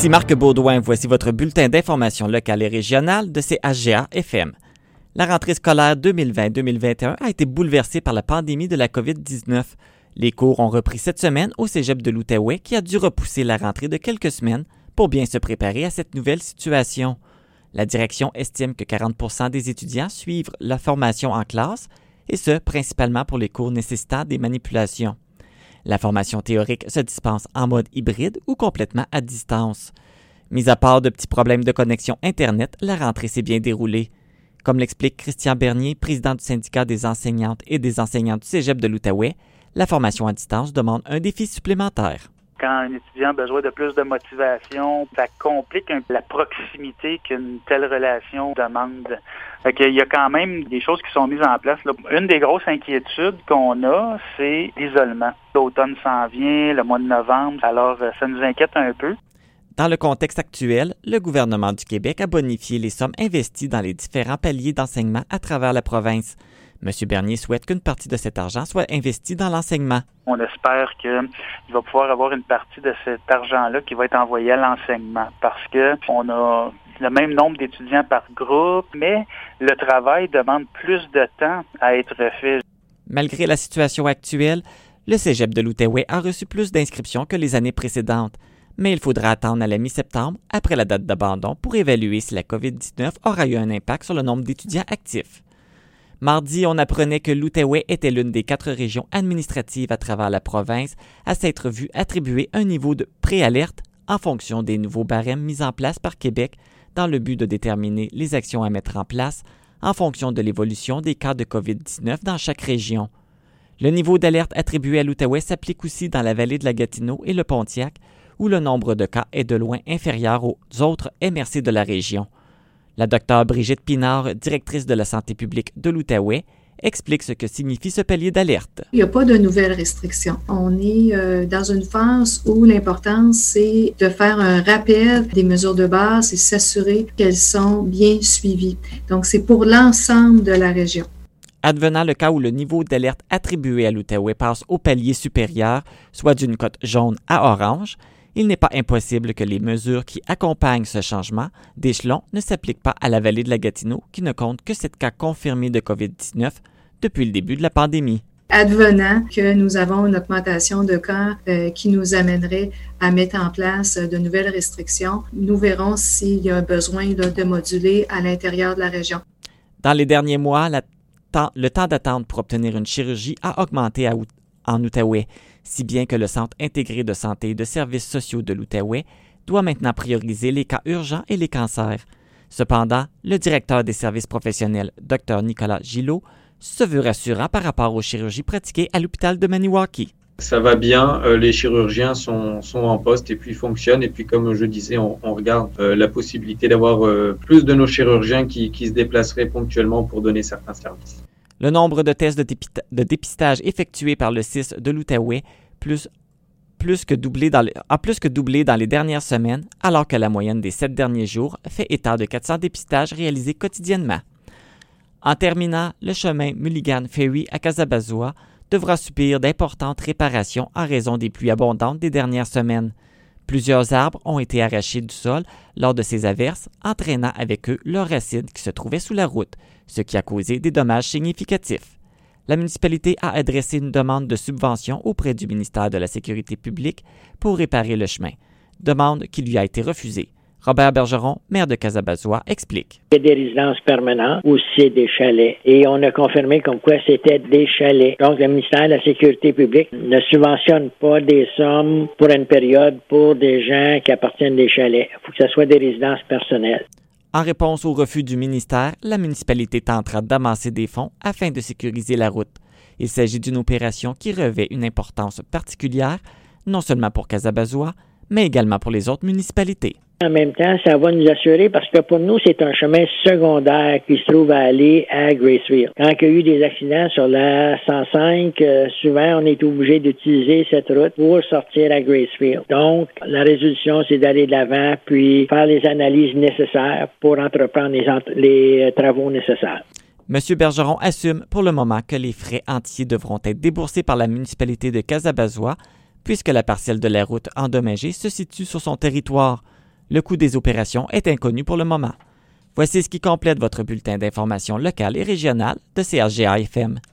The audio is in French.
Ici Marc Baudouin, voici votre bulletin d'information locale et régionale de CHGA FM. La rentrée scolaire 2020-2021 a été bouleversée par la pandémie de la COVID-19. Les cours ont repris cette semaine au cégep de l'Outaouais qui a dû repousser la rentrée de quelques semaines pour bien se préparer à cette nouvelle situation. La direction estime que 40% des étudiants suivent la formation en classe, et ce, principalement pour les cours nécessitant des manipulations. La formation théorique se dispense en mode hybride ou complètement à distance. Mis à part de petits problèmes de connexion Internet, la rentrée s'est bien déroulée. Comme l'explique Christian Bernier, président du syndicat des enseignantes et des enseignants du cégep de l'Outaouais, la formation à distance demande un défi supplémentaire. Quand un étudiant a besoin de plus de motivation, ça complique la proximité qu'une telle relation demande. Il y a quand même des choses qui sont mises en place. Une des grosses inquiétudes qu'on a, c'est l'isolement. L'automne s'en vient, le mois de novembre, alors ça nous inquiète un peu. Dans le contexte actuel, le gouvernement du Québec a bonifié les sommes investies dans les différents paliers d'enseignement à travers la province. M. Bernier souhaite qu'une partie de cet argent soit investie dans l'enseignement. On espère qu'il va pouvoir avoir une partie de cet argent-là qui va être envoyé à l'enseignement parce qu'on a le même nombre d'étudiants par groupe, mais le travail demande plus de temps à être fait. Malgré la situation actuelle, le cégep de l'Outaouais a reçu plus d'inscriptions que les années précédentes. Mais il faudra attendre à la mi-septembre, après la date d'abandon, pour évaluer si la COVID-19 aura eu un impact sur le nombre d'étudiants actifs. Mardi, on apprenait que l'Outaouais était l'une des 4 régions administratives à travers la province à s'être vue attribuer un niveau de préalerte en fonction des nouveaux barèmes mis en place par Québec dans le but de déterminer les actions à mettre en place en fonction de l'évolution des cas de COVID-19 dans chaque région. Le niveau d'alerte attribué à l'Outaouais s'applique aussi dans la vallée de la Gatineau et le Pontiac, où le nombre de cas est de loin inférieur aux autres MRC de la région. La Dr Brigitte Pinard, directrice de la santé publique de l'Outaouais, explique ce que signifie ce palier d'alerte. Il n'y a pas de nouvelles restrictions. On est dans une phase où l'importance, c'est de faire un rappel des mesures de base et s'assurer qu'elles sont bien suivies. Donc, c'est pour l'ensemble de la région. Advenant le cas où le niveau d'alerte attribué à l'Outaouais passe au palier supérieur, soit d'une cote jaune à orange, il n'est pas impossible que les mesures qui accompagnent ce changement d'échelon ne s'appliquent pas à la vallée de la Gatineau, qui ne compte que 7 cas confirmés de COVID-19 depuis le début de la pandémie. Advenant que nous avons une augmentation de cas qui nous amènerait à mettre en place de nouvelles restrictions, nous verrons s'il y a besoin de moduler à l'intérieur de la région. Dans les derniers mois, le temps d'attente pour obtenir une chirurgie a augmenté en Outaouais, si bien que le Centre intégré de santé et de services sociaux de l'Outaouais doit maintenant prioriser les cas urgents et les cancers. Cependant, le directeur des services professionnels, Dr Nicolas Gillot, se veut rassurant par rapport aux chirurgies pratiquées à l'hôpital de Maniwaki. Ça va bien, les chirurgiens sont en poste et puis fonctionnent. Et puis comme je disais, on regarde la possibilité d'avoir plus de nos chirurgiens qui se déplaceraient ponctuellement pour donner certains services. Le nombre de tests de dépistage effectués par le CIS de l'Outaouais a plus que doublé dans les dernières semaines, alors que la moyenne des 7 derniers jours fait état de 400 dépistages réalisés quotidiennement. En terminant, le chemin Mulligan Ferry à Casabazua devra subir d'importantes réparations en raison des pluies abondantes des dernières semaines. Plusieurs arbres ont été arrachés du sol lors de ces averses, entraînant avec eux leurs racines qui se trouvaient sous la route, ce qui a causé des dommages significatifs. La municipalité a adressé une demande de subvention auprès du ministère de la Sécurité publique pour réparer le chemin, demande qui lui a été refusée. Robert Bergeron, maire de Casabazua, explique. Il y a des résidences permanentes ou c'est des chalets. Et on a confirmé comme quoi c'était des chalets. Donc, le ministère de la Sécurité publique ne subventionne pas des sommes pour une période pour des gens qui appartiennent des chalets. Il faut que ce soit des résidences personnelles. En réponse au refus du ministère, la municipalité tentera d'amasser des fonds afin de sécuriser la route. Il s'agit d'une opération qui revêt une importance particulière, non seulement pour Casabazua, mais également pour les autres municipalités. En même temps, ça va nous assurer, parce que pour nous, c'est un chemin secondaire qui se trouve à aller à Gracefield. Quand il y a eu des accidents sur la 105, souvent, on est obligé d'utiliser cette route pour sortir à Gracefield. Donc, la résolution, c'est d'aller de l'avant, puis faire les analyses nécessaires pour entreprendre les travaux nécessaires. M. Bergeron assume pour le moment que les frais entiers devront être déboursés par la municipalité de Casabazua, puisque la parcelle de la route endommagée se situe sur son territoire. Le coût des opérations est inconnu pour le moment. Voici ce qui complète votre bulletin d'information locale et régionale de CHGA FM.